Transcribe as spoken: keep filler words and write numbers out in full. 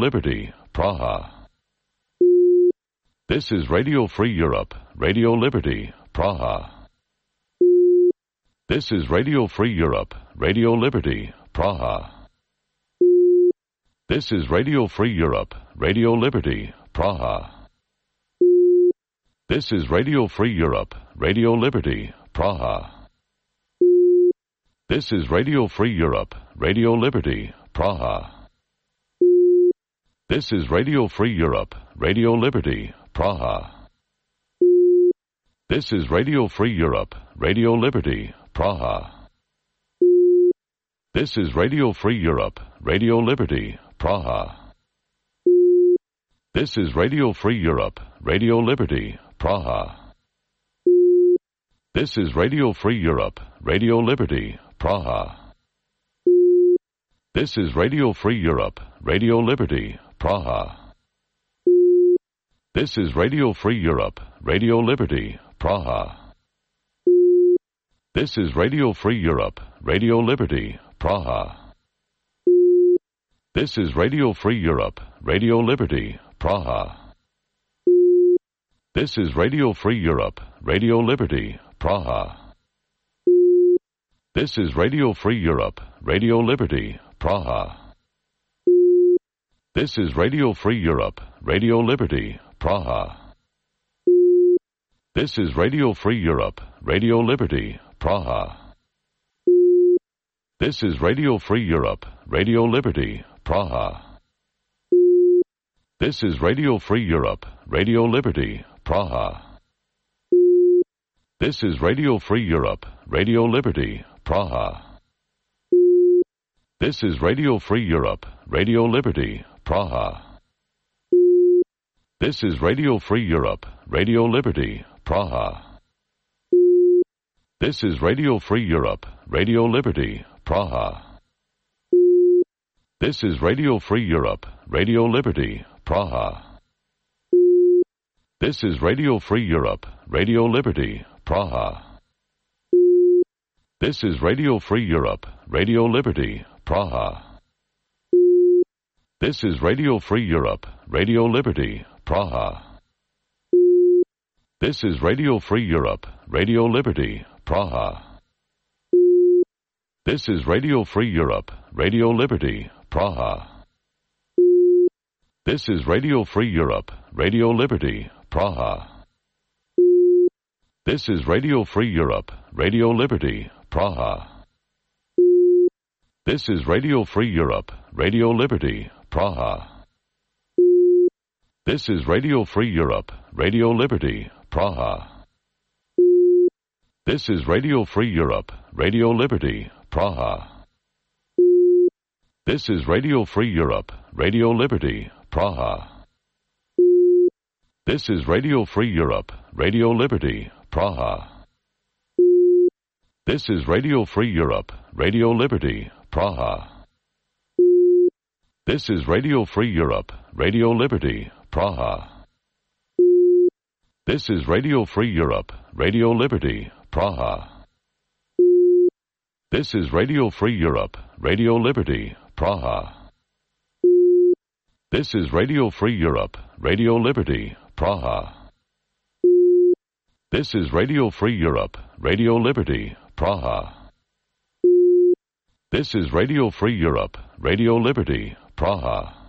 Liberty, Praha. This is Radio Free Europe, Radio Liberty, Praha. This is Radio Free Europe, Radio Liberty, Praha. This is Radio Free Europe, Radio Liberty, Praha. This is Radio Free Europe, Radio Liberty, Praha. This is Radio Free Europe, Radio Liberty, Praha. This is Radio Free Europe, Radio Liberty, Praha. This is Radio Free Europe, Radio Liberty, Praha. This is Radio Free Europe, Radio Liberty, Praha. This is Radio Free Europe, Radio Liberty, Praha. This is Radio Free Europe, Radio Liberty, Praha. This is Radio Free Europe, Radio Liberty, Praha. This is Radio Free Europe, Radio Liberty, Praha. This is Radio Free Europe, Radio Liberty, Praha. This is Radio Free Europe, Radio Liberty, Praha. This is Radio Free Europe, Radio Liberty, Praha. This is Radio Free Europe, Radio Liberty, Praha. This is Radio Free Europe, Radio Liberty, Praha. This is Radio Free Europe, Radio Liberty, Praha. This is Radio Free Europe, Radio Liberty, Praha. This is Radio Free Europe, Radio Liberty, Praha. This is Radio Free Europe, Radio Liberty, Praha. This is Radio Free Europe, Radio Liberty, Praha. This is Radio Free Europe, Radio Liberty, Praha. This is Radio Free Europe, Radio Liberty, Praha. This is Radio Free Europe, Radio Liberty, Praha. This is Radio Free Europe, Radio Liberty, Praha. This is Radio Free Europe, Radio Liberty, Praha. This is Radio Free Europe, Radio Liberty, Praha. This is Radio Free Europe, Radio Liberty, Praha. This is Radio Free Europe, Radio Liberty, Praha. This is Radio Free Europe, Radio Liberty, Praha. This is Radio Free Europe, Radio Liberty, Praha. This is Radio Free Europe, Radio Liberty, Praha. This is Radio Free Europe, Radio Liberty, Praha. This is Radio Free Europe, Radio Liberty, Praha. This is Radio Free Europe, Radio Liberty, Praha. This is Radio Free Europe, Radio Liberty, Praha. This is Radio Free Europe, Radio Liberty, Praha. This is Radio Free Europe, Radio Liberty, Praha. This is Radio Free Europe, Radio Liberty, Praha. This is Radio Free Europe, Radio Liberty, Praha. This is Radio Free Europe, Radio Liberty, Praha. This is Radio Free Europe, Radio Liberty, Praha. This is Radio Free Europe, Radio Liberty, Praha.